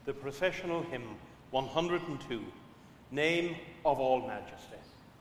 the processional hymn 102, Name of All Majesty.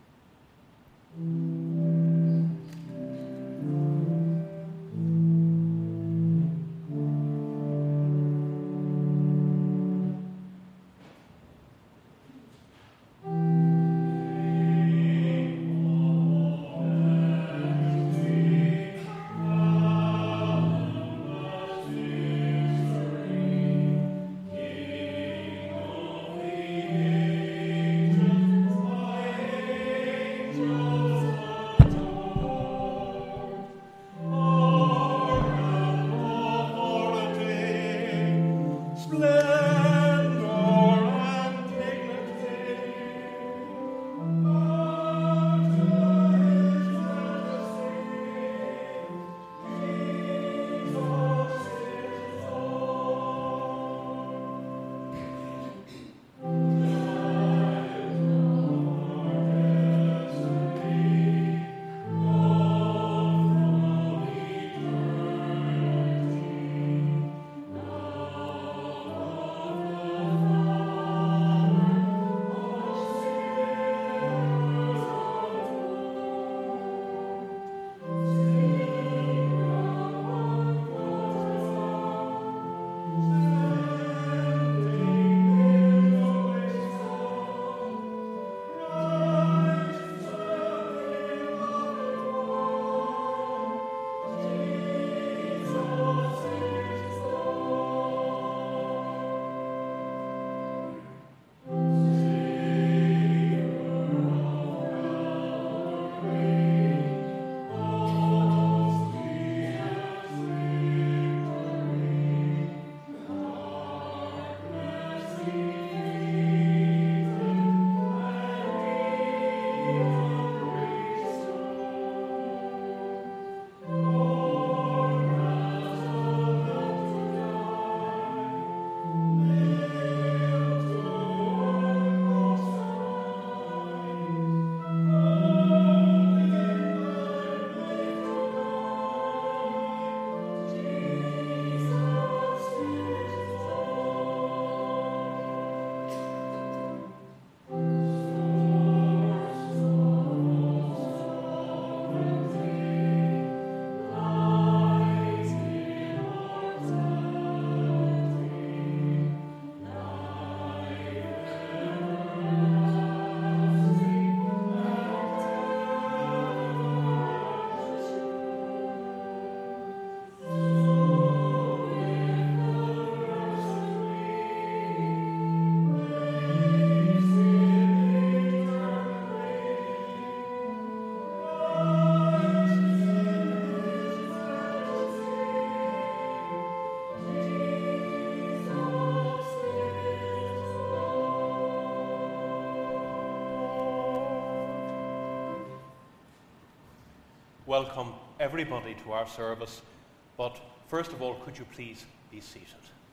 Welcome everybody to our service, but first of all, could you please be seated?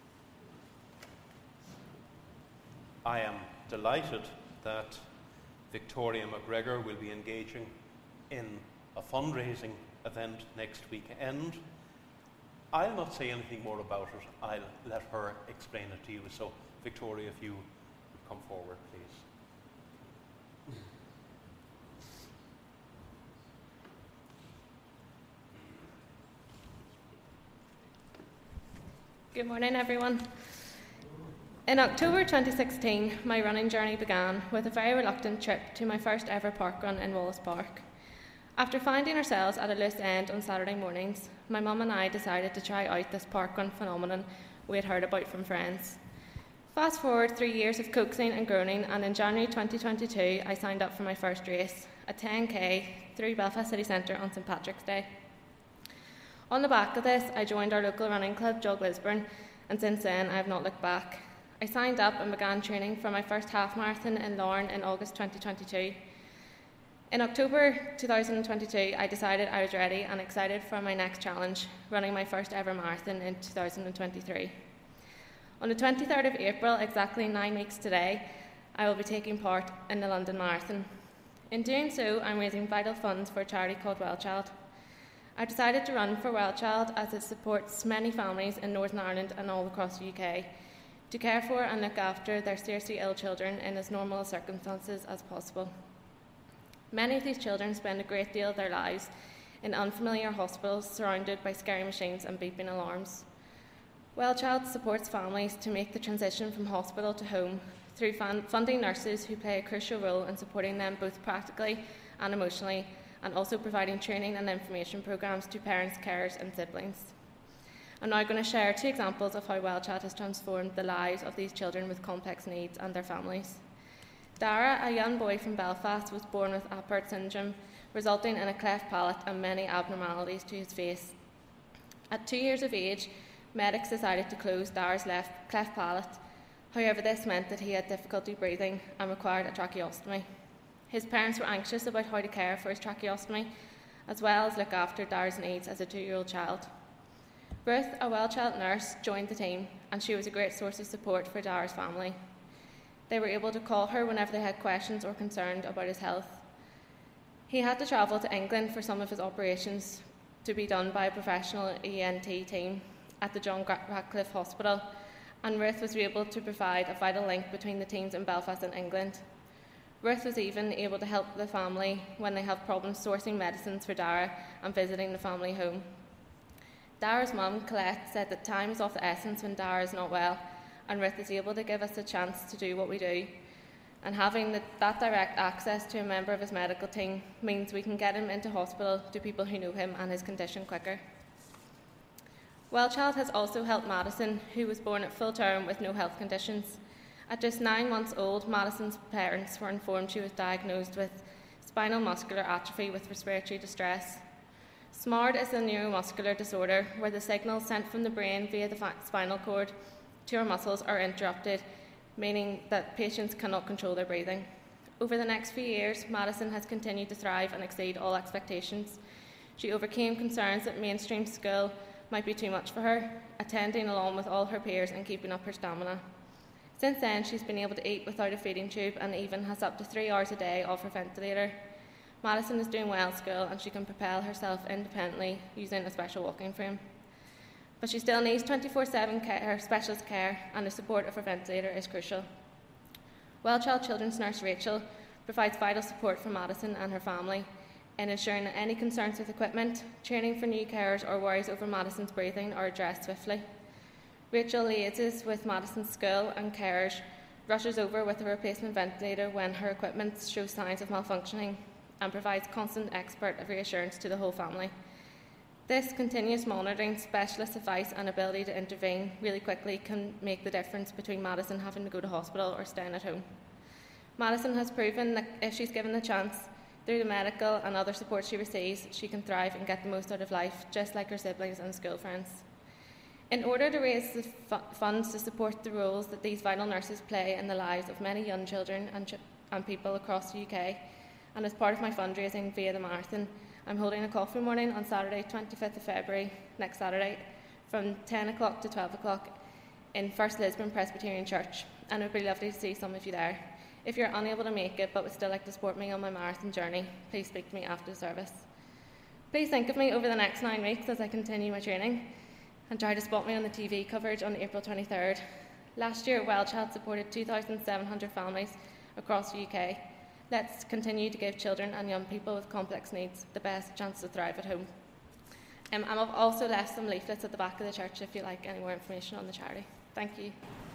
I am delighted that Victoria McGregor will be engaging in a fundraising event next weekend. I'll not say anything more about it. I'll let her explain it to you. So, Victoria, if you would come forward, please. Good morning, everyone. In October 2016, my running journey began with a very reluctant trip to my first ever parkrun in Wallace Park. After finding ourselves at a loose end on Saturday mornings, my mum and I decided to try out this parkrun phenomenon we had heard about from friends. Fast forward 3 years of coaxing and groaning, and in January 2022, I signed up for my first race, a 10k through Belfast City Centre on St Patrick's Day. On the back of this, I joined our local running club, Jog Lisburn, and since then I have not looked back. I signed up and began training for my first half marathon in Larne in August 2022. In October 2022, I decided I was ready and excited for my next challenge, running my first ever marathon in 2023. On the 23rd of April, exactly 9 weeks today, I will be taking part in the London Marathon. In doing so, I'm raising vital funds for a charity called WellChild. I decided to run for WellChild as it supports many families in Northern Ireland and all across the UK to care for and look after their seriously ill children in as normal circumstances as possible. Many of these children spend a great deal of their lives in unfamiliar hospitals surrounded by scary machines and beeping alarms. WellChild supports families to make the transition from hospital to home through funding nurses who play a crucial role in supporting them both practically and emotionally, and also providing training and information programs to parents, carers and siblings. I'm now going to share 2 examples of how WellChild has transformed the lives of these children with complex needs and their families. Dara, a young boy from Belfast, was born with Apert syndrome, resulting in a cleft palate and many abnormalities to his face. At 2 years of age, medics decided to close Dara's cleft palate. However, this meant that he had difficulty breathing and required a tracheostomy. His parents were anxious about how to care for his tracheostomy, as well as look after Dara's needs as a 2-year-old child. Ruth, a WellChild nurse, joined the team, and she was a great source of support for Dara's family. They were able to call her whenever they had questions or concerned about his health. He had to travel to England for some of his operations to be done by a professional ENT team at the John Radcliffe Hospital, and Ruth was able to provide a vital link between the teams in Belfast and England. Ruth was even able to help the family when they have problems sourcing medicines for Dara and visiting the family home. Dara's mum, Colette, said that time is of the essence when Dara is not well, and Ruth is able to give us a chance to do what we do. And having that direct access to a member of his medical team means we can get him into hospital to people who know him and his condition quicker. WellChild has also helped Madison, who was born at full term with no health conditions. At just 9 months old, Madison's parents were informed she was diagnosed with spinal muscular atrophy with respiratory distress. SMARD is a neuromuscular disorder where the signals sent from the brain via the spinal cord to our muscles are interrupted, meaning that patients cannot control their breathing. Over the next few years, Madison has continued to thrive and exceed all expectations. She overcame concerns that mainstream school might be too much for her, attending along with all her peers and keeping up her stamina. Since then, she's been able to eat without a feeding tube and even has up to 3 hours a day off her ventilator. Madison is doing well at school and she can propel herself independently using a special walking frame. But she still needs 24/7 care, specialist care, and the support of her ventilator is crucial. WellChild Children's nurse Rachel provides vital support for Madison and her family in ensuring that any concerns with equipment, training for new carers or worries over Madison's breathing are addressed swiftly. Rachel liaises with Madison's school and carers, rushes over with a replacement ventilator when her equipment shows signs of malfunctioning, and provides constant expert reassurance to the whole family. This continuous monitoring, specialist advice and ability to intervene really quickly can make the difference between Madison having to go to hospital or staying at home. Madison has proven that if she's given the chance, through the medical and other support she receives, she can thrive and get the most out of life, just like her siblings and school friends. In order to raise the funds to support the roles that these vital nurses play in the lives of many young children and people across the UK, and as part of my fundraising via the marathon, I'm holding a coffee morning on Saturday, 25th of February, next Saturday, from 10 o'clock to 12 o'clock in First Lisbon Presbyterian Church, and it would be lovely to see some of you there. If you're unable to make it but would still like to support me on my marathon journey, please speak to me after the service. Please think of me over the next 9 weeks as I continue my training, and try to spot me on the TV coverage on April 23rd. Last year, WellChild supported 2,700 families across the UK. Let's continue to give children and young people with complex needs the best chance to thrive at home. I've also left some leaflets at the back of the church if you'd like any more information on the charity. Thank you.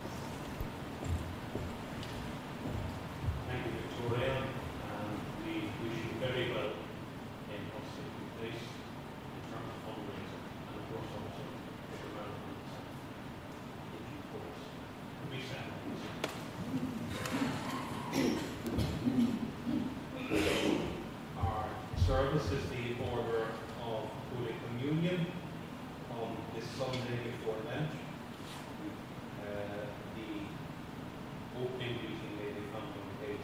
Thank you, Victoria, and we wish you very well in what's taking place in terms of fundraising and, of course, also the marathon in due course. Could we stand, please? Our service is the order of Holy Communion on this Sunday before Lent. The opening reading may be found on page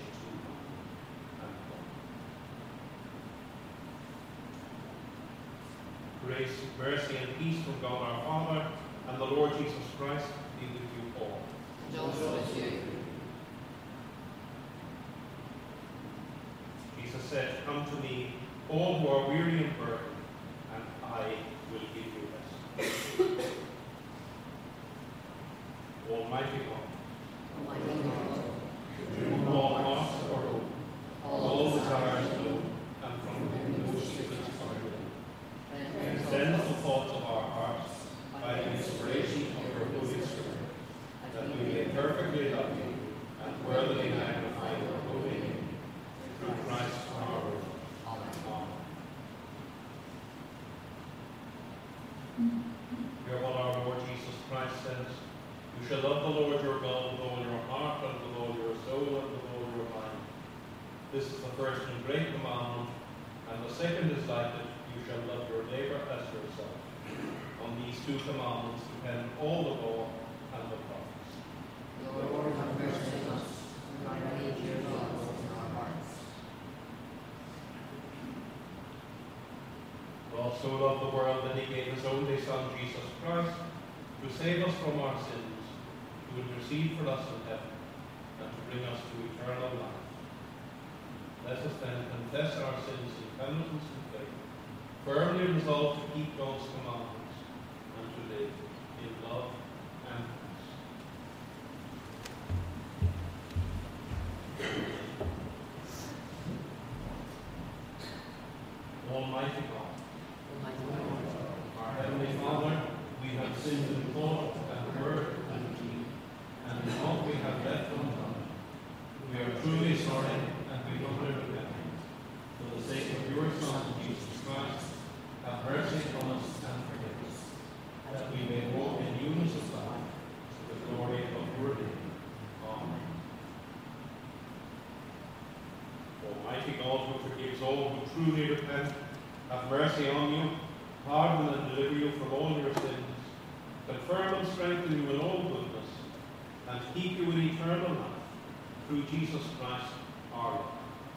201. Grace, mercy, and peace from God our Father and the Lord Jesus Christ be with you all. And also with you. Jesus said, "Come to me, all who are weary and burdened, and I will give you rest." Almighty God, Hear what our Lord Jesus Christ says. You shall love the Lord your God with all your heart and with all your soul and with all your mind. This is the first and great commandment, and the second is like it. You shall love your neighbour as yourself. On these two commandments depend all the law and the prophets. Lord, have mercy on us, and write your laws in our hearts. God so loved the world that he gave his only Son, Jesus Christ, to save us from our sins, to intercede for us in heaven, and to bring us to eternal life. Let us then confess our sins in penitence and faith, firmly resolved to keep God's commandments, and to live in love and peace. Almighty God, our Heavenly Father, we have sinned in thought and word and deed, and in all we have left undone. We are truly sorry, and we humbly repent. For the sake of your Son, Jesus Christ, have mercy on us and forgive us, that we may walk in newness of life, to the glory of your name. Amen. Almighty God, who forgives all who truly repent, have mercy on you, pardon and deliver you from all your sins, confirm and strengthen you in all goodness, and keep you in eternal life, through Jesus Christ our Lord.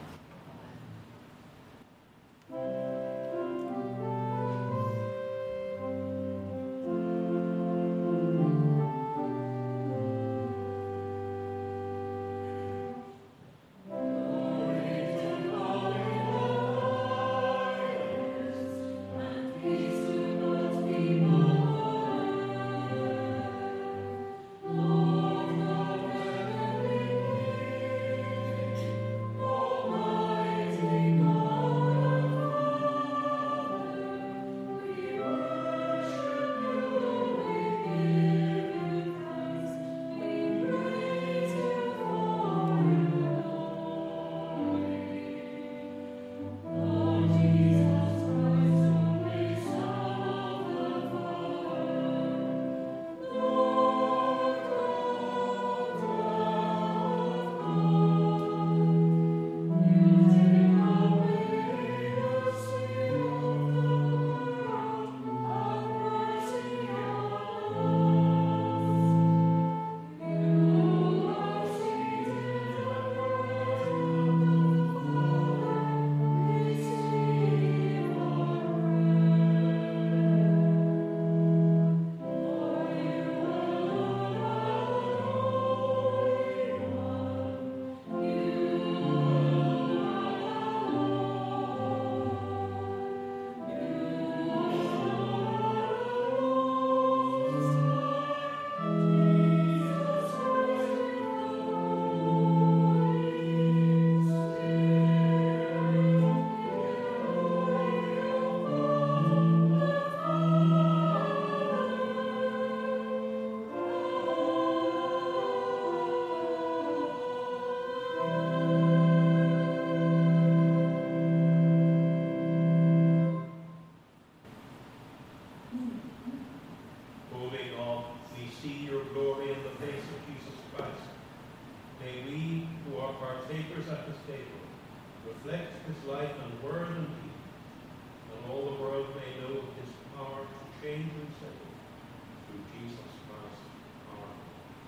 Reflect his life and word and deed, that all the world may know of his power to change and save, through Jesus Christ our Lord.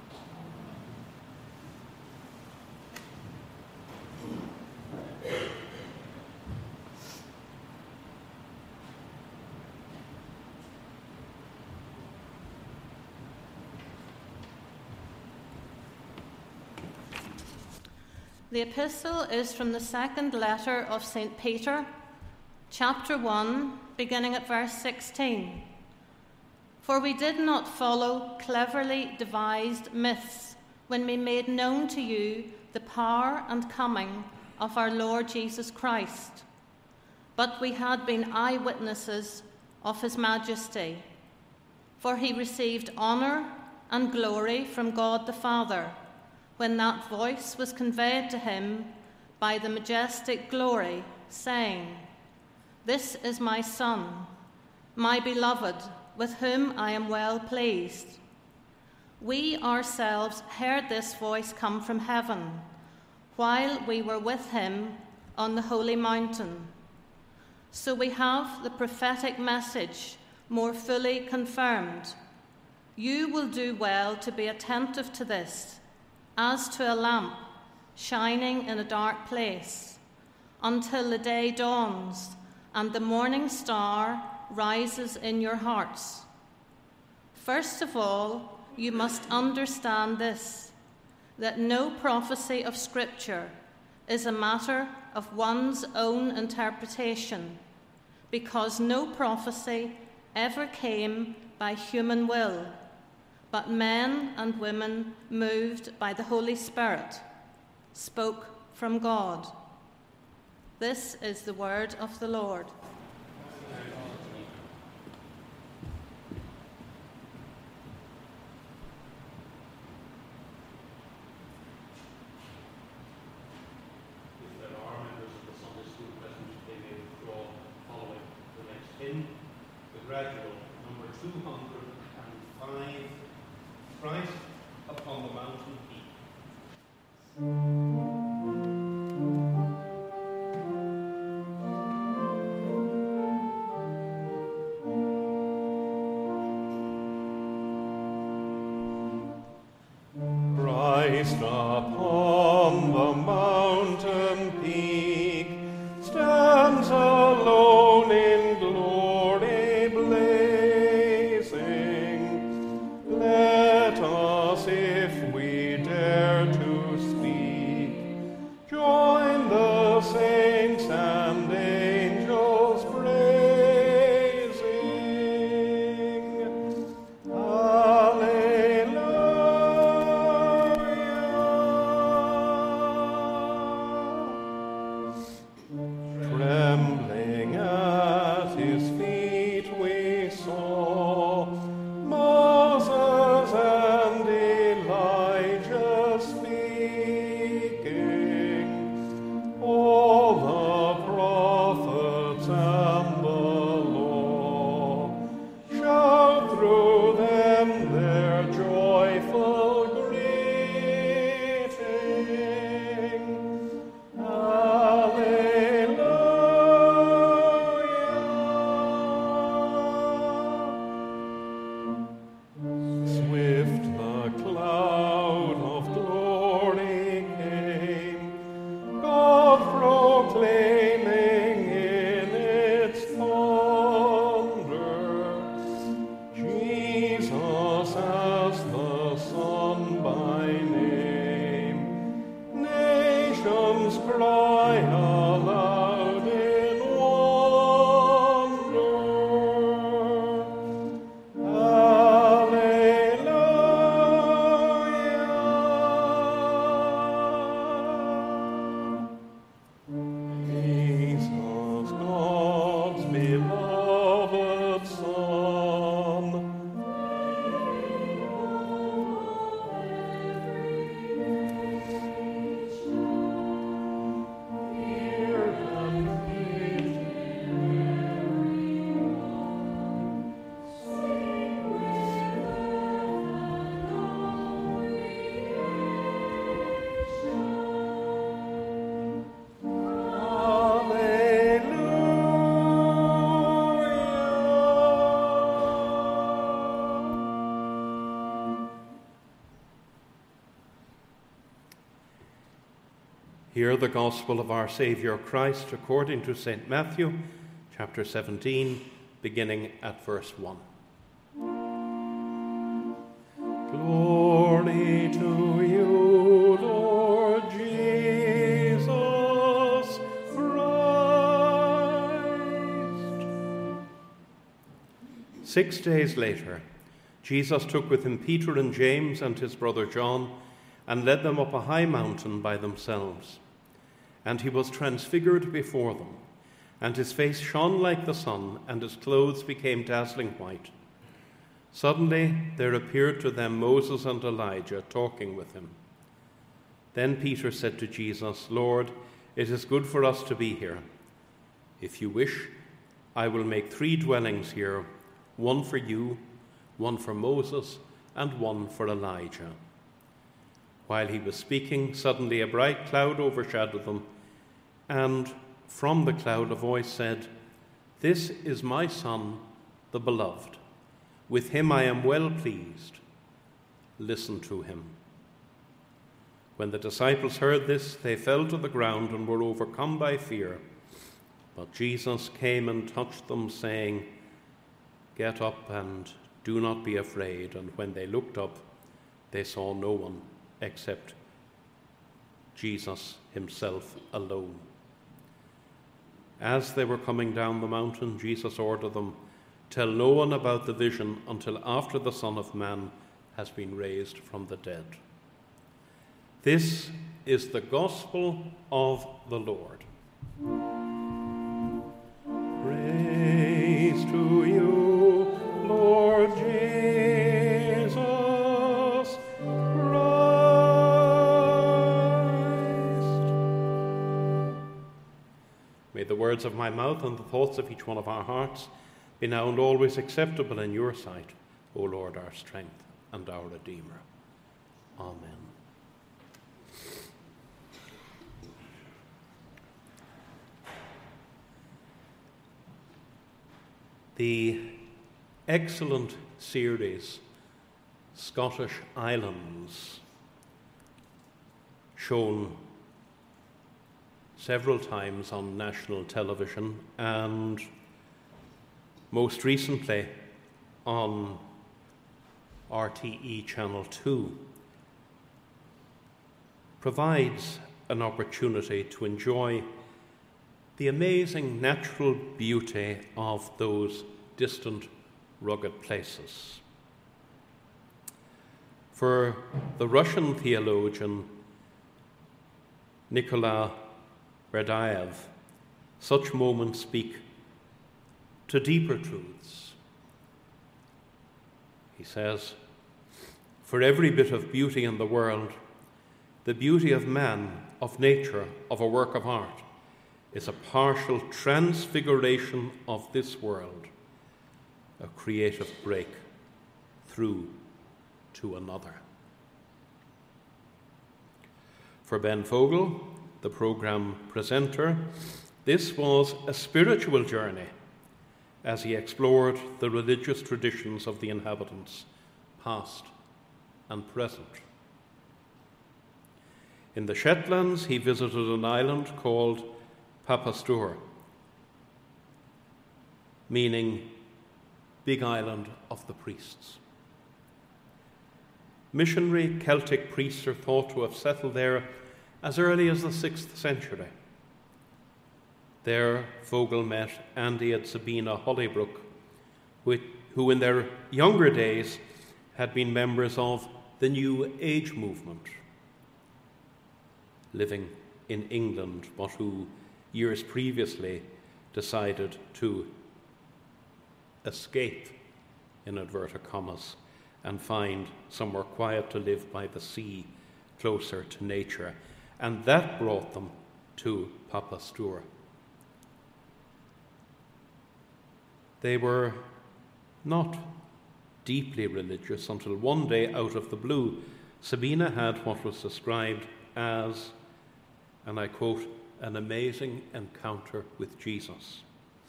The epistle is from the second letter of St. Peter, chapter 1, beginning at verse 16. For we did not follow cleverly devised myths when we made known to you the power and coming of our Lord Jesus Christ, but we had been eyewitnesses of his majesty. For he received honour and glory from God the Father, when that voice was conveyed to him by the majestic glory, saying, "This is my Son, my beloved, with whom I am well pleased. We ourselves heard this voice come from heaven while we were with him on the holy mountain. So we have the prophetic message more fully confirmed. You will do well to be attentive to this, as to a lamp shining in a dark place, until the day dawns and the morning star rises in your hearts. First of all, you must understand this, that no prophecy of Scripture is a matter of one's own interpretation, because no prophecy ever came by human will, but men and women moved by the Holy Spirit spoke from God. This is the word of the Lord. The gradual number 205, Christ upon the mountain peak. Christ upon the mountain peak stands alone in glory blazing. Let us, if we dare to speak, join the saints and angels praising. Alleluia. Trembling at his feet we saw Moses and Elijah speaking, all the prophets and the law shout through them their joyful greeting. Alleluia. Swift the cloud of glory came, God proclaiming in its thunder, Jesus as the Son by name. Nations cry aloud in wonder. Alleluia. Jesus, God's beloved Son, hear and praise Hallelujah. Hear the gospel of our Saviour Christ according to St. Matthew, chapter 17, beginning at verse 1. Glory to you, Lord Jesus Christ. 6 days later, Jesus took with him Peter and James and his brother John and led them up a high mountain by themselves. And he was transfigured before them, and his face shone like the sun, and his clothes became dazzling white. Suddenly there appeared to them Moses and Elijah talking with him. Then Peter said to Jesus, Lord, it is good for us to be here. If you wish, I will make 3 dwellings here, one for you, one for Moses, and one for Elijah." While he was speaking, suddenly a bright cloud overshadowed them, and from the cloud a voice said, "This is my Son, the Beloved. With him I am well pleased. Listen to him." When the disciples heard this, they fell to the ground and were overcome by fear. But Jesus came and touched them, saying, "Get up and do not be afraid." And when they looked up, they saw no one except Jesus himself alone. As they were coming down the mountain, Jesus ordered them, "Tell no one about the vision until after the Son of Man has been raised from the dead." This is the gospel of the Lord. Praise to you, Lord Jesus Christ. May the words of my mouth and the thoughts of each one of our hearts be now and always acceptable in your sight, O Lord, our strength and our Redeemer. Amen. The excellent series Scottish Islands, shown several times on national television and most recently on RTE Channel 2, provides an opportunity to enjoy the amazing natural beauty of those distant, rugged places. For the Russian theologian Nikolai Berdyaev, such moments speak to deeper truths. He says, "For every bit of beauty in the world, the beauty of man, of nature, of a work of art, is a partial transfiguration of this world, a creative break through to another." For Ben Fogle, the programme presenter, this was a spiritual journey as he explored the religious traditions of the inhabitants, past and present. In the Shetlands, he visited an island called Papastur, meaning Big Island of the Priests. Missionary Celtic priests are thought to have settled there as early as the 6th century. There, Fogle met Andy and Sabina Hollybrook, who in their younger days had been members of the New Age movement, living in England, but who years previously decided to escape, in inverted commas, and find somewhere quiet to live by the sea, closer to nature. And that brought them to Papastur. They were not deeply religious until one day, out of the blue, Sabina had what was described as, and I quote, "an amazing encounter with Jesus."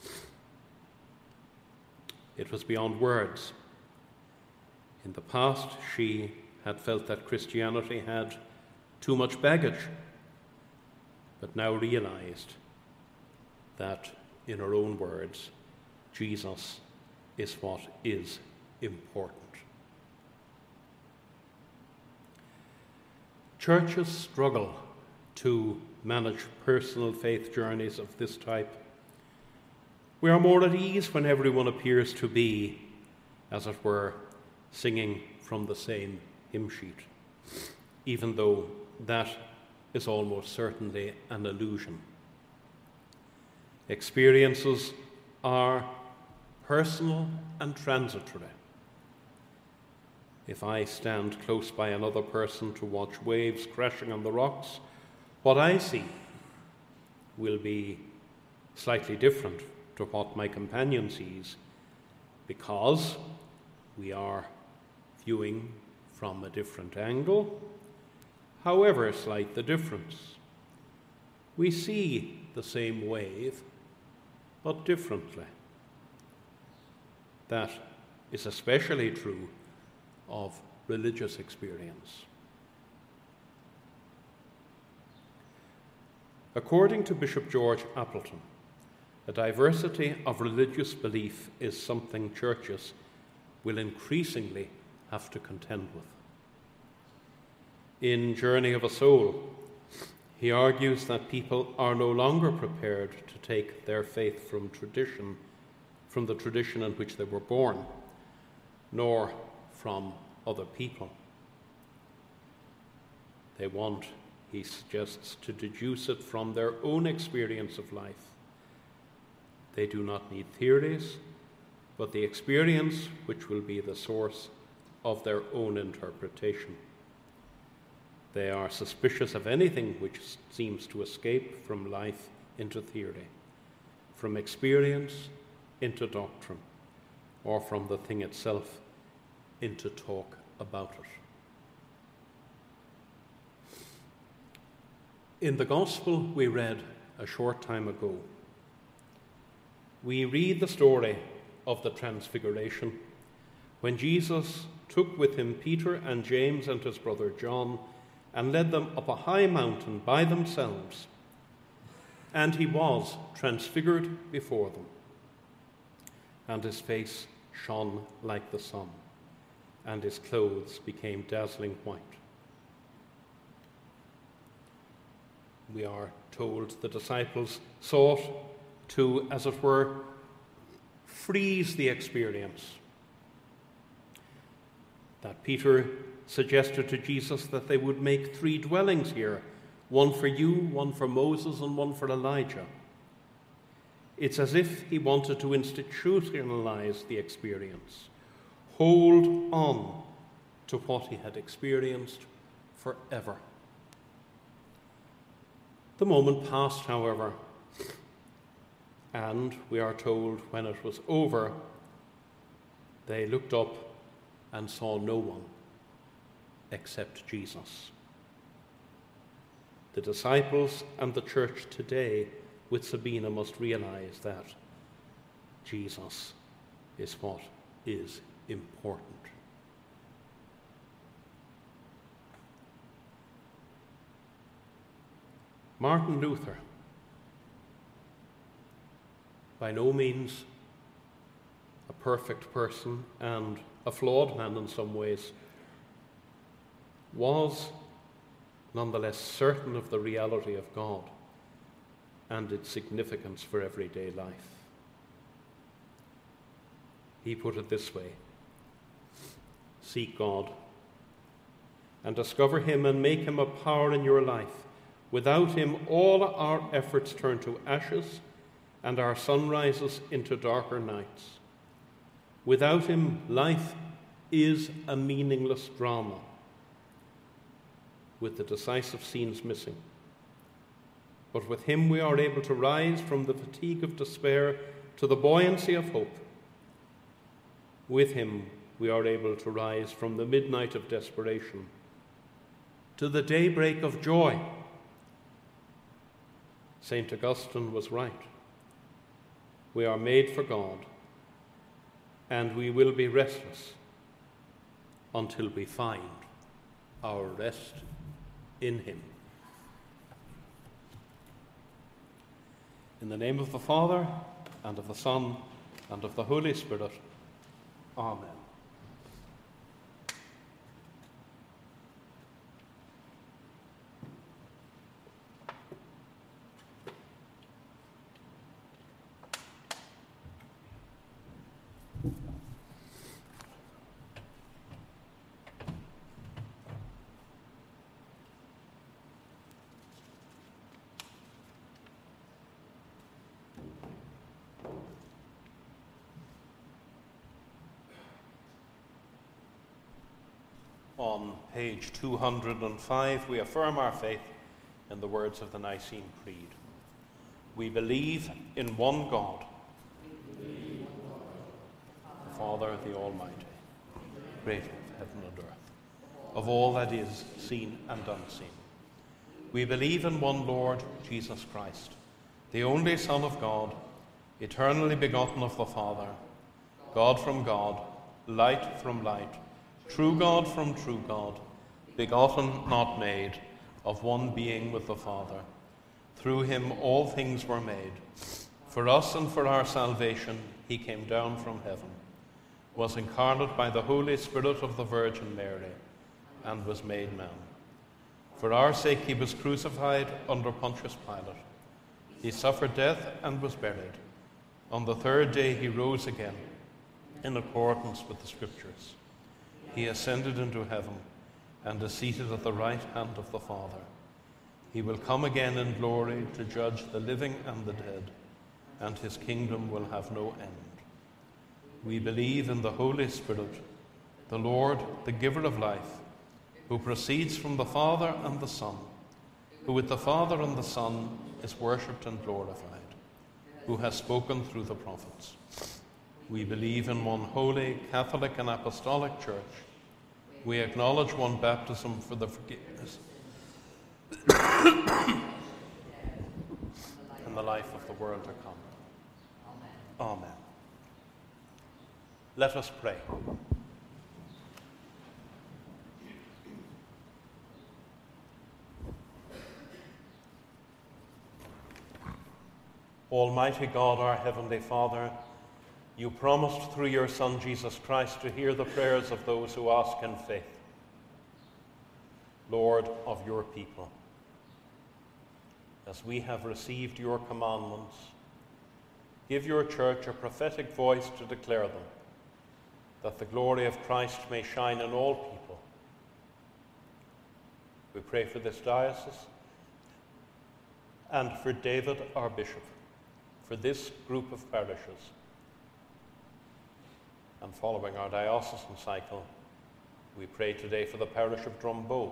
It was beyond words. In the past, she had felt that Christianity had too much baggage, but now realized that, in her own words, Jesus is what is important. Churches struggle to manage personal faith journeys of this type. We are more at ease when everyone appears to be, as it were, singing from the same hymn sheet, even though that is almost certainly an illusion. Experiences are personal and transitory. If I stand close by another person to watch waves crashing on the rocks, what I see will be slightly different to what my companion sees, because we are viewing from a different angle, however slight the difference. We see the same wave, but differently. That is especially true of religious experience. According to Bishop George Appleton, a diversity of religious belief is something churches will increasingly have to contend with. In Journey of a Soul, he argues that people are no longer prepared to take their faith from the tradition in which they were born, nor from other people. They want, he suggests, to deduce it from their own experience of life. They do not need theories, but the experience which will be the source of their own interpretation. They are suspicious of anything which seems to escape from life into theory, from experience into doctrine, or from the thing itself into talk about it. In the Gospel we read a short time ago, we read the story of the Transfiguration, when Jesus took with him Peter and James and his brother John and led them up a high mountain by themselves, and he was transfigured before them, and his face shone like the sun, and his clothes became dazzling white. We are told the disciples sought to, as it were, freeze the experience. That Peter suggested to Jesus that they would make 3 dwellings here, one for you, one for Moses, and one for Elijah. It's as if he wanted to institutionalize the experience, hold on to what he had experienced forever. The moment passed, however, and we are told when it was over, they looked up and saw no one except Jesus. The disciples and the church today with Sabina must realize that Jesus is what is important. Martin Luther, by no means a perfect person and a flawed man in some ways, was nonetheless certain of the reality of God and its significance for everyday life. He put it this way: seek God and discover him and make him a power in your life. Without him, all our efforts turn to ashes and our sunrises into darker nights. Without him, life is a meaningless drama, with the decisive scenes missing. But with him we are able to rise from the fatigue of despair to the buoyancy of hope. With him we are able to rise from the midnight of desperation to the daybreak of joy. St. Augustine was right. We are made for God, and we will be restless until we find our rest in him. In the name of the Father, and of the Son, and of the Holy Spirit. Amen. On page 205, we affirm our faith in the words of the Nicene Creed. We believe in one God, the Father, the Almighty, creator of heaven and earth, of all that is seen and unseen. We believe in one Lord, Jesus Christ, the only Son of God, eternally begotten of the Father, God from God, light from light, true God from true God, begotten, not made, of one being with the Father. Through him all things were made. For us and for our salvation he came down from heaven, was incarnate by the Holy Spirit of the Virgin Mary, and was made man. For our sake he was crucified under Pontius Pilate. He suffered death and was buried. On the third day he rose again, in accordance with the Scriptures. He ascended into heaven and is seated at the right hand of the Father. He will come again in glory to judge the living and the dead, and his kingdom will have no end. We believe in the Holy Spirit, the Lord, the giver of life, who proceeds from the Father and the Son, who with the Father and the Son is worshipped and glorified, who has spoken through the prophets. We believe in one holy, Catholic and Apostolic Church. We acknowledge one baptism for the forgiveness and the life of the world to come. Amen. Let us pray. Almighty God, our Heavenly Father, you promised through your Son Jesus Christ to hear the prayers of those who ask in faith. Lord of your people, as we have received your commandments, give your church a prophetic voice to declare them, that the glory of Christ may shine in all people. We pray for this diocese and for David, our bishop, for this group of parishes. And following our diocesan cycle, we pray today for the parish of Drumboe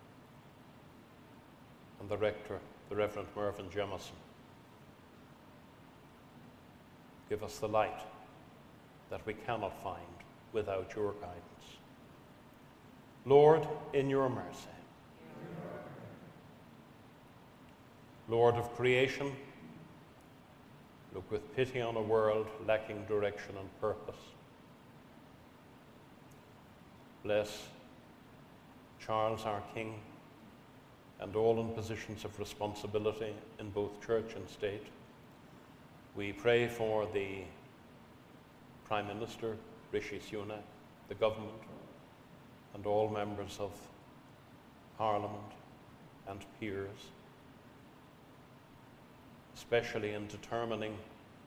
and the rector, the Reverend Mervyn Jemison. Give us the light that we cannot find without your guidance. Lord, in your mercy. Lord of creation, look with pity on a world lacking direction and purpose. Bless Charles, our King, and all in positions of responsibility in both church and state. We pray for the Prime Minister, Rishi Sunak, the government, and all members of Parliament and peers, especially in determining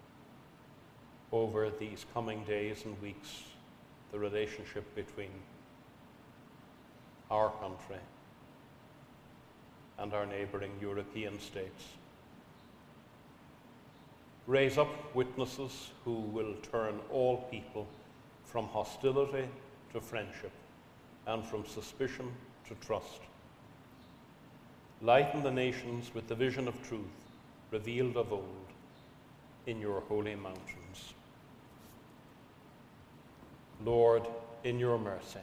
over these coming days and weeks the relationship between our country and our neighbouring European states. Raise up witnesses who will turn all people from hostility to friendship and from suspicion to trust. Lighten the nations with the vision of truth revealed of old in your holy mountains. Lord, in your mercy.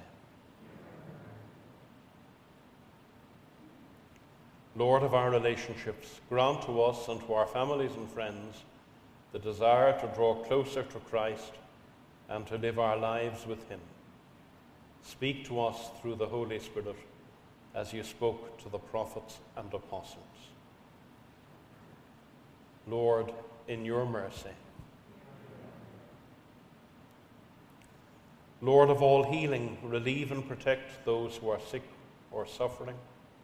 Lord of our relationships, grant to us and to our families and friends the desire to draw closer to Christ and to live our lives with him. Speak to us through the Holy Spirit as you spoke to the prophets and apostles. Lord, in your mercy. Lord of all healing, relieve and protect those who are sick or suffering.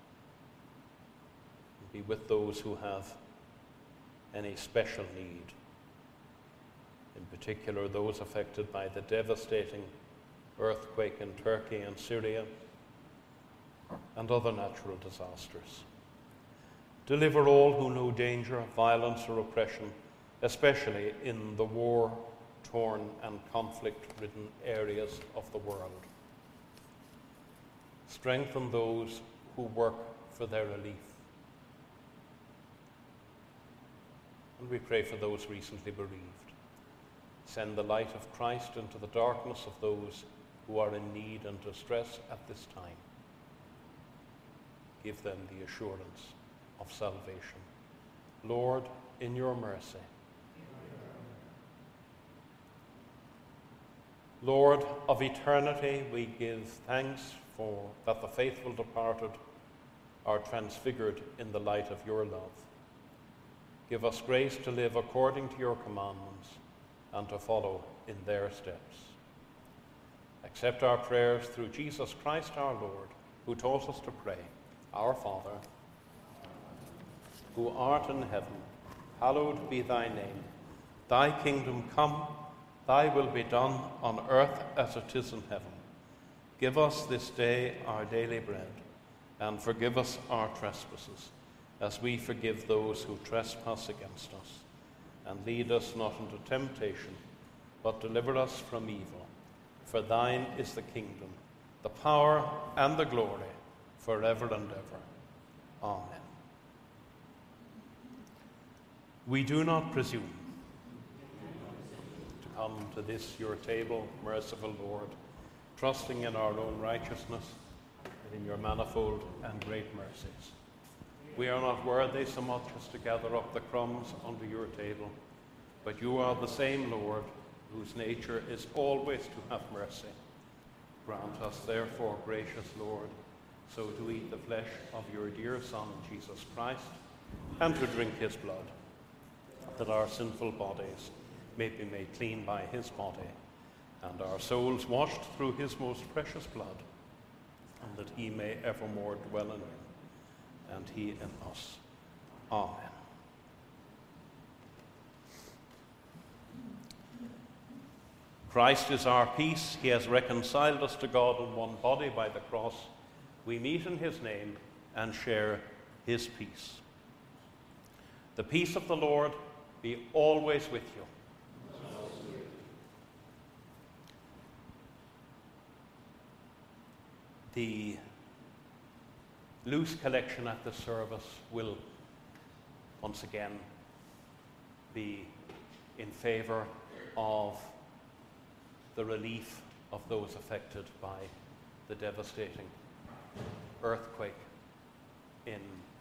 Be with those who have any special need, in particular those affected by the devastating earthquake in Turkey and Syria and other natural disasters. Deliver all who know danger, violence or oppression, especially in the war-torn and conflict-ridden areas of the world. Strengthen those who work for their relief. And we pray for those recently bereaved. Send the light of Christ into the darkness of those who are in need and distress at this time. Give them the assurance of salvation. Lord, in your mercy. Lord of eternity, we give thanks for that the faithful departed are transfigured in the light of your love. Give us grace to live according to your commandments and to follow in their steps. Accept our prayers through Jesus Christ our Lord, who taught us to pray, Our Father, who art in heaven, hallowed be thy name. Thy kingdom come, thy will be done on earth as it is in heaven. Give us this day our daily bread, and forgive us our trespasses, as we forgive those who trespass against us. And lead us not into temptation, but deliver us from evil. For thine is the kingdom, the power, and the glory, forever and ever. Amen. We do not presume to come to this your table, merciful Lord, trusting in our own righteousness and in your manifold and great mercies. We are not worthy so much as to gather up the crumbs under your table, but you are the same Lord, whose nature is always to have mercy. Grant us, therefore, gracious Lord, so to eat the flesh of your dear Son, Jesus Christ, and to drink his blood, that our sinful bodies may be made clean by his body, and our souls washed through his most precious blood, and that he may evermore dwell in you, and he in us. Amen. Christ is our peace. He has reconciled us to God in one body by the cross. We meet in his name and share his peace. The peace of the Lord be always with you. The loose collection at the service will once again be in favor of the relief of those affected by the devastating earthquake in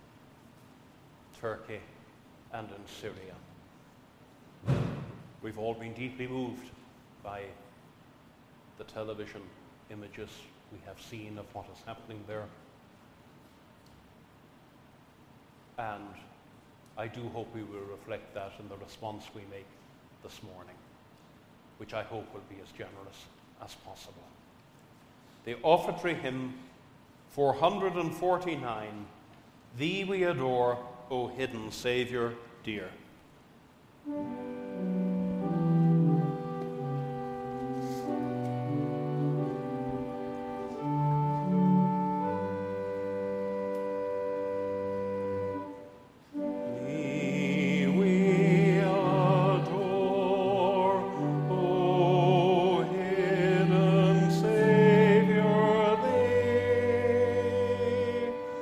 Turkey and in Syria. We've all been deeply moved by the television images we have seen of what is happening there. And I do hope we will reflect that in the response we make this morning, which I hope will be as generous as possible. The offertory hymn 449, Thee we adore, O hidden Saviour dear.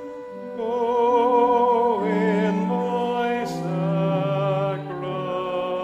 Oh, in my sacrifice.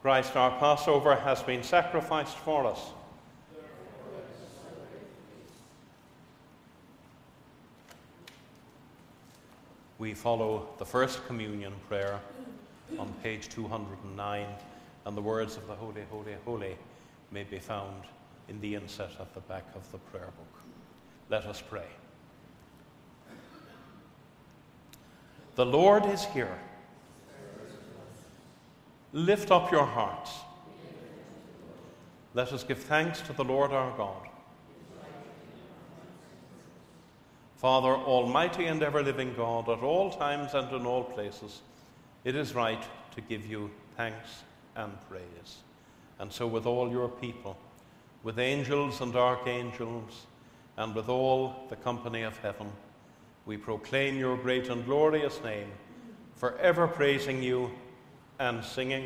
Christ our Passover has been sacrificed for us. We follow the First Communion prayer on page 209, and the words of the Holy, Holy, Holy may be found in the inset at the back of the prayer book. Let us pray. The Lord is here. Lift up your hearts. Let us give thanks to the Lord our God. Father, almighty and ever-living God, at all times and in all places, it is right to give you thanks and praise. And so with all your people, with angels and archangels, and with all the company of heaven, we proclaim your great and glorious name, forever praising you and singing.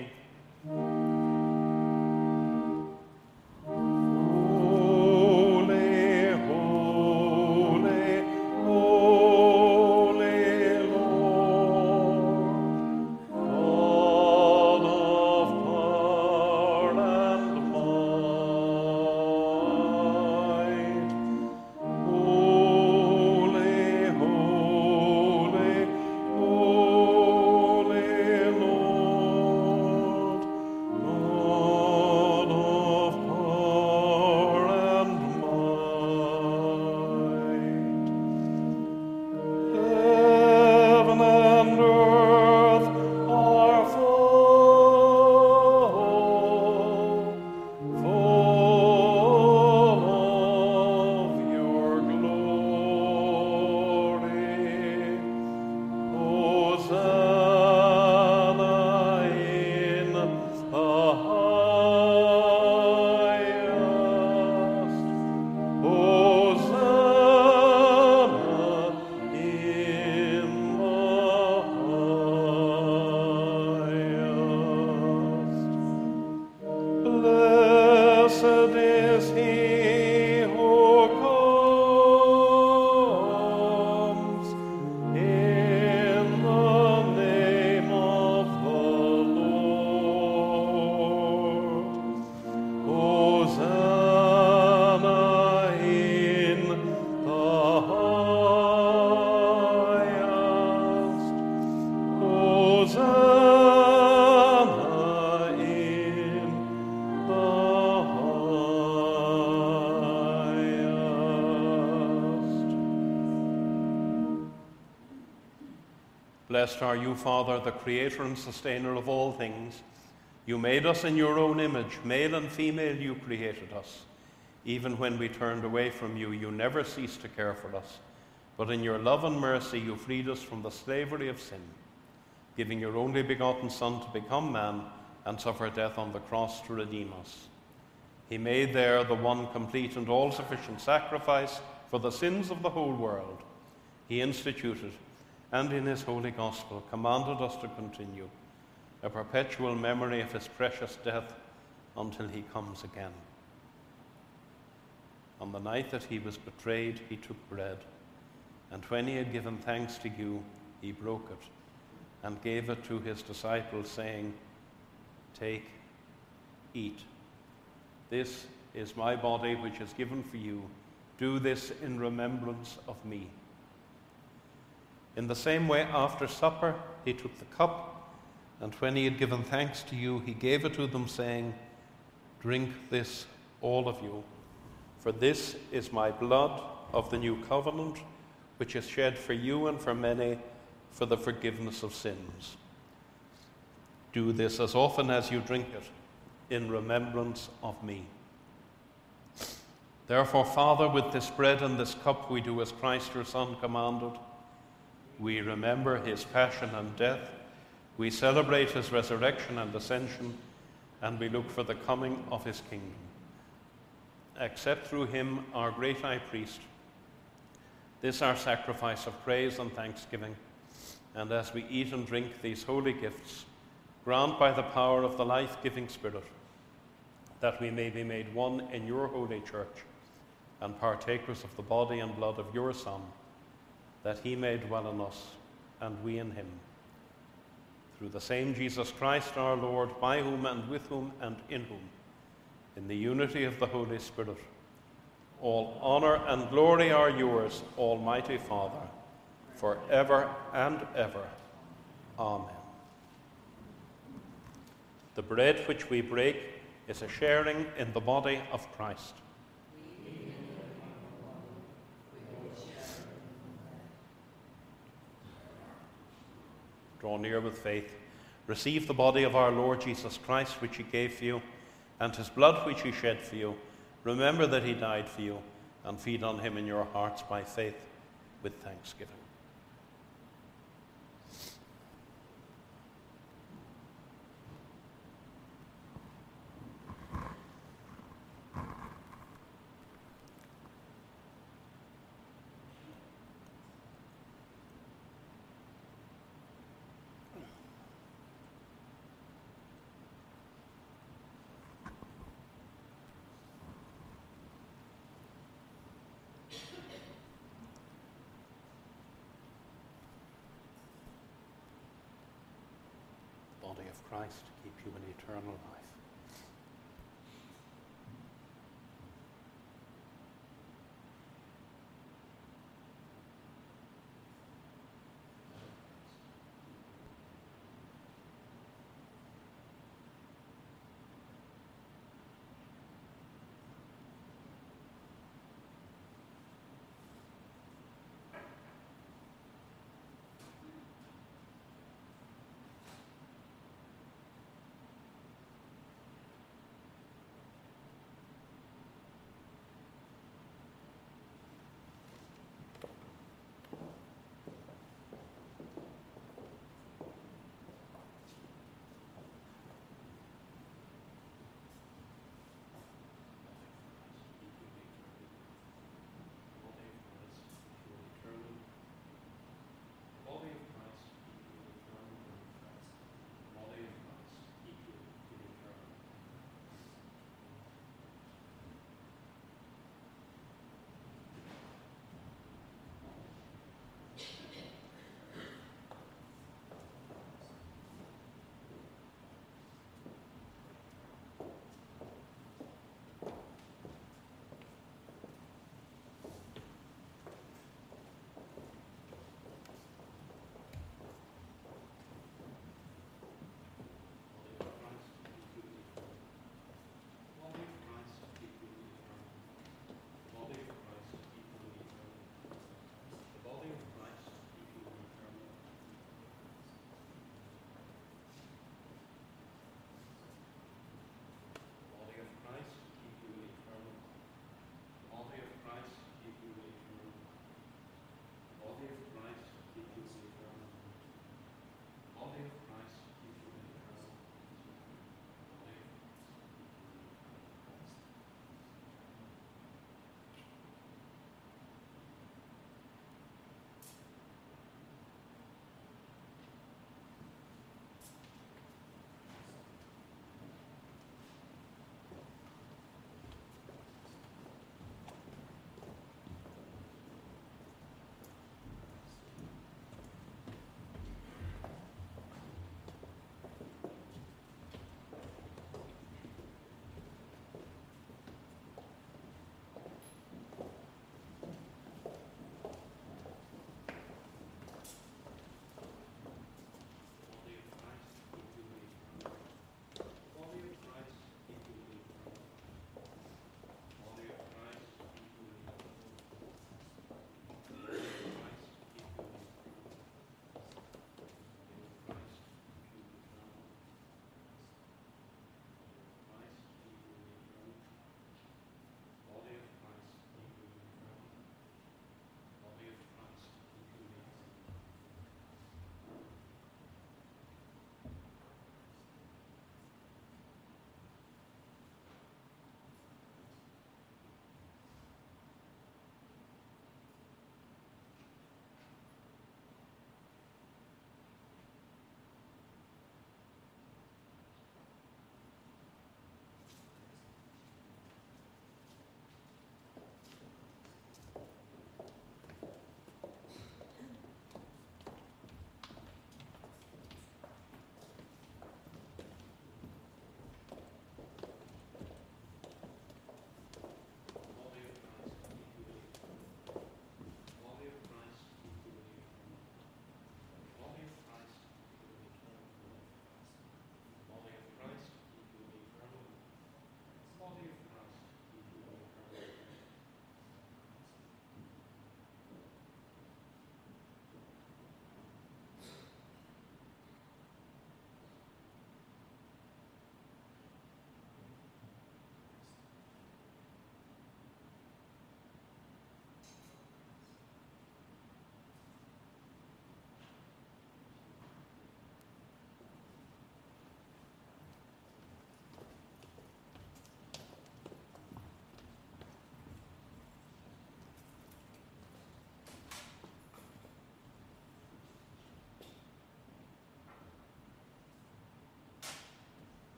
Blessed are you, Father, the Creator and Sustainer of all things. You made us in your own image. Male and female you created us. Even when we turned away from you, you never ceased to care for us. But in your love and mercy, you freed us from the slavery of sin, giving your only begotten Son to become man and suffer death on the cross to redeem us. He made there the one complete and all-sufficient sacrifice for the sins of the whole world. He instituted, and in his holy gospel commanded us to continue a perpetual memory of his precious death until he comes again. On the night that he was betrayed, he took bread, and when he had given thanks to you, he broke it and gave it to his disciples, saying, "Take, eat. This is my body, which is given for you. Do this in remembrance of me." In the same way, after supper, he took the cup, and when he had given thanks to you, he gave it to them, saying, "Drink this, all of you, for this is my blood of the new covenant, which is shed for you and for many for the forgiveness of sins. Do this as often as you drink it, in remembrance of me." Therefore, Father, with this bread and this cup we do as Christ your Son commanded. We remember his passion and death, we celebrate his resurrection and ascension, and we look for the coming of his kingdom. Accept through him, our great high priest, this our sacrifice of praise and thanksgiving, and as we eat and drink these holy gifts, grant by the power of the life-giving Spirit that we may be made one in your holy church and partakers of the body and blood of your Son, that he may dwell in us and we in him, through the same Jesus Christ our Lord, by whom and with whom and in whom, in the unity of the Holy Spirit, all honor and glory are yours, Almighty Father, forever and ever. Amen. The bread which we break is a sharing in the body of Christ. Draw near with faith. Receive the body of our Lord Jesus Christ, which he gave for you, and his blood which he shed for you. Remember that he died for you, and feed on him in your hearts by faith with thanksgiving. Body of Christ, keep you in eternal life.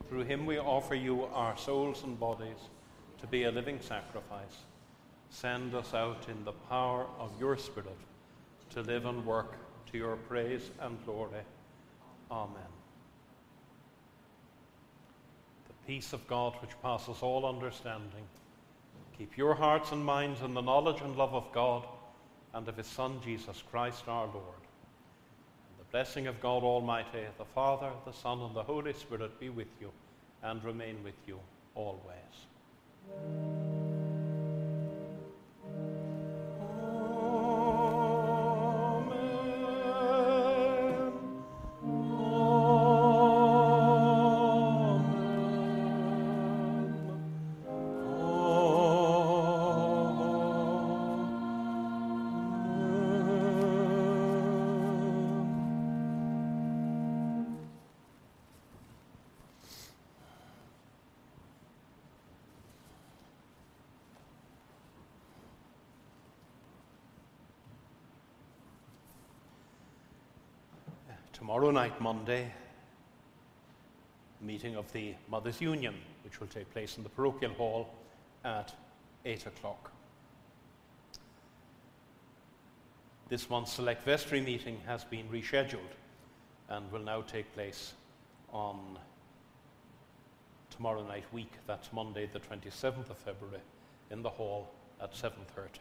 Through him we offer you our souls and bodies to be a living sacrifice. Send us out in the power of your Spirit to live and work to your praise and glory. Amen. The peace of God which passes all understanding, keep your hearts and minds in the knowledge and love of God and of his Son, Jesus Christ our Lord. And the blessing of God Almighty, the Father, the Son, and the Holy Spirit be with you and remain with you always. Tomorrow night, Monday, meeting of the Mothers' Union, which will take place in the parochial hall at 8 o'clock. This month's select vestry meeting has been rescheduled and will now take place on tomorrow night week. That's Monday, the 27th of February, in the hall at 7:30.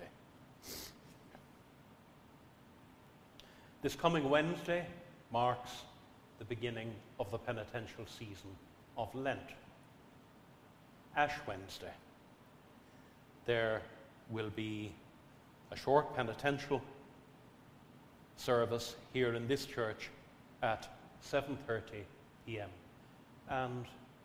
This coming Wednesday marks the beginning of the penitential season of Lent. Ash Wednesday. There will be a short penitential service here in this church at 7:30 p.m. And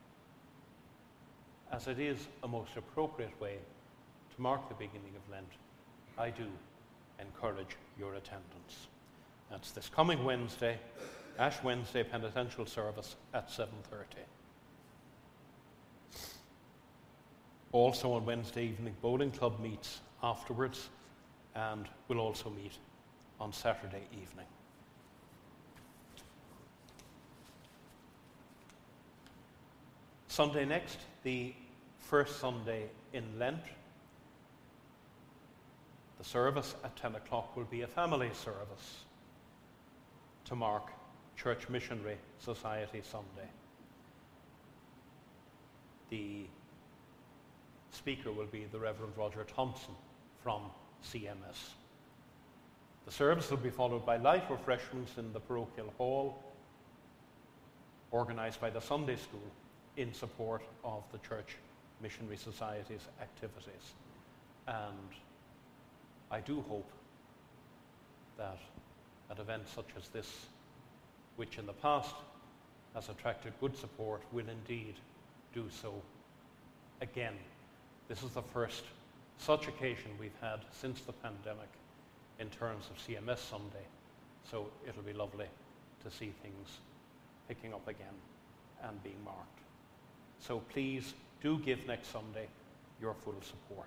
as it is a most appropriate way to mark the beginning of Lent, I do encourage your attendance. That's this coming Wednesday, Ash Wednesday penitential service at 7:30. Also on Wednesday evening, Bowling Club meets afterwards and will also meet on Saturday evening. Sunday next, the first Sunday in Lent, the service at 10 o'clock will be a family service to mark Church Missionary Society Sunday. The speaker will be the Reverend Roger Thompson from CMS. The service will be followed by light refreshments in the parochial hall, organised by the Sunday School in support of the Church Missionary Society's activities. And I do hope that at events such as this, which in the past has attracted good support, will indeed do so again. This is the first such occasion we've had since the pandemic in terms of CMS Sunday, so it'll be lovely to see things picking up again and being marked. So please do give next Sunday your full support.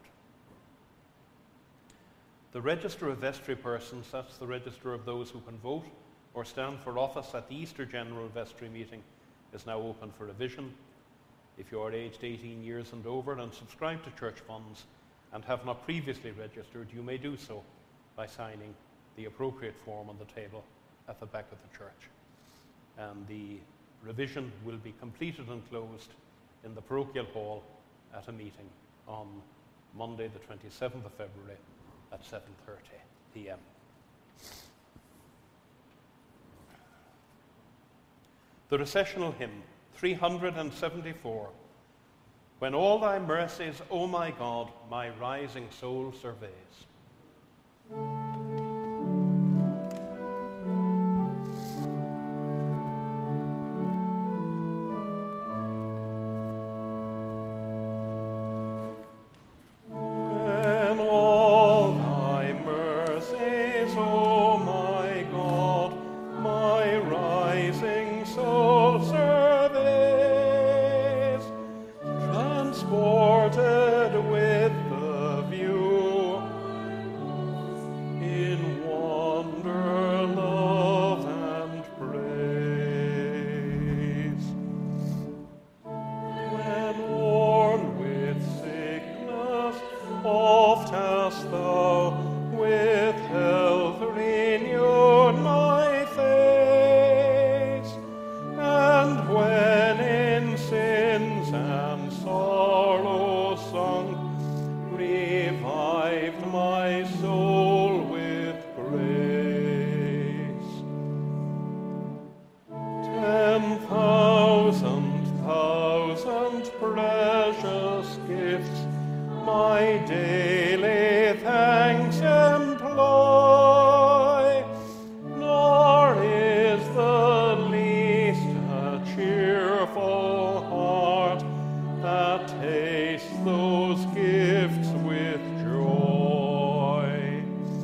The register of vestry persons, that's the register of those who can vote or stand for office at the Easter General Vestry Meeting, is now open for revision. If you are aged 18 years and over and subscribe to church funds and have not previously registered, you may do so by signing the appropriate form on the table at the back of the church. And the revision will be completed and closed in the parochial hall at a meeting on Monday the 27th of February at 7:30 p.m. The recessional hymn 374, When all thy mercies, O my God, my rising soul surveys. thousand precious gifts my daily thanks employ, nor is the least a cheerful heart that tastes those gifts with joy.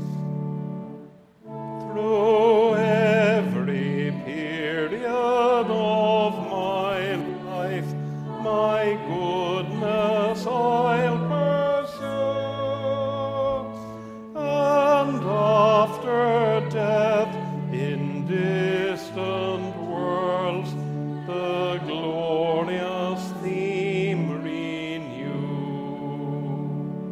Through every period of my life, my goodness I'll pursue, and after death in distant worlds the glorious theme renew.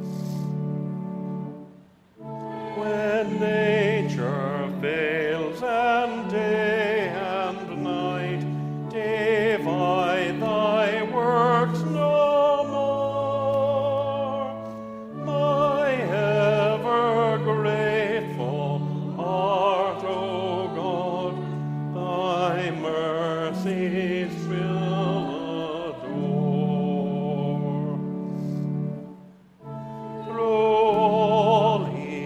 When nature fails and day and night divide thy works no more, my ever grateful heart, O God, thy mercies will adore. Through all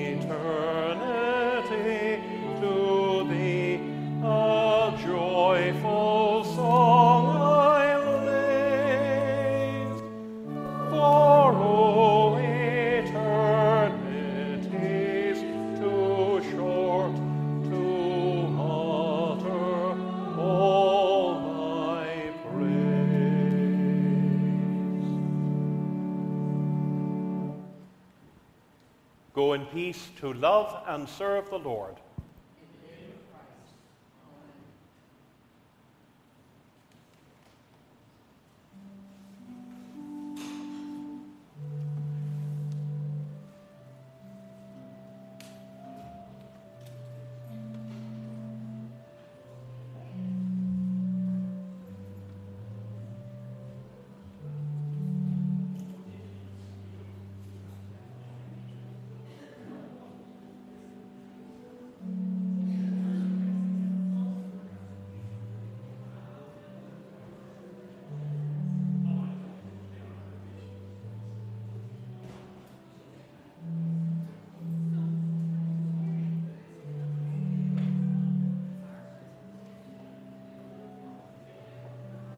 eternity to thee a joyful song I'll raise, for all eternity's too short to utter all thy praise. Go in peace to love and serve the Lord.